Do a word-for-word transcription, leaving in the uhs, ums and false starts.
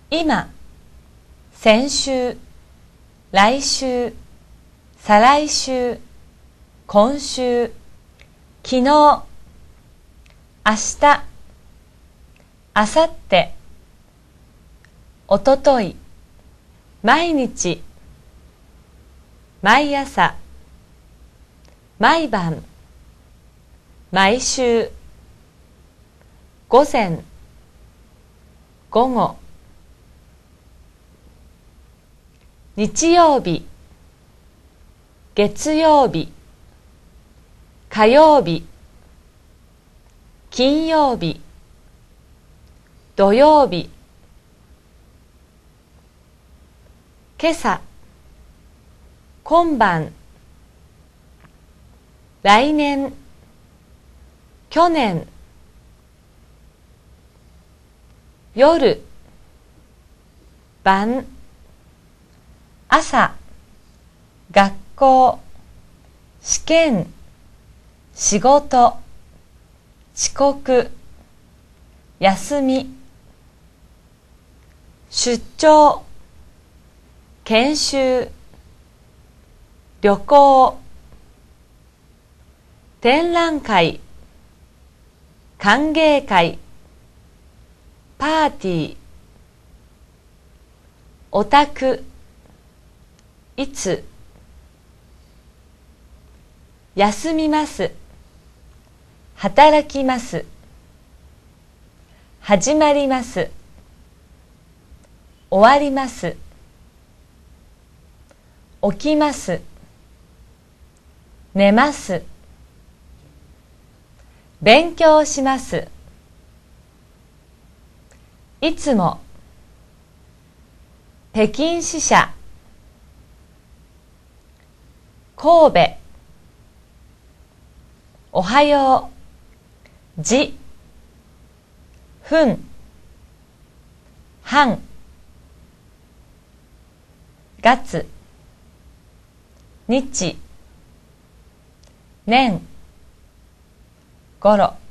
今、先週、来週、再来週、今週、昨日、明日、明後日、おととい、毎日、毎朝、毎晩、毎週、午前、午後、日曜日、月曜日、火曜日、金曜日、土曜日、今朝、今晩、来年、去年、夜、晩、朝、学校、試験、仕事、遅刻、休み、出張、研修、旅行、展覧会、歓迎会、パーティー、お宅、いつ、休みます、働きます、始まります、終わります、起きます、寝ます、勉強します、いつも、北京支社、神戸、おはよう、じ、分、半、月、日、年、ごろ。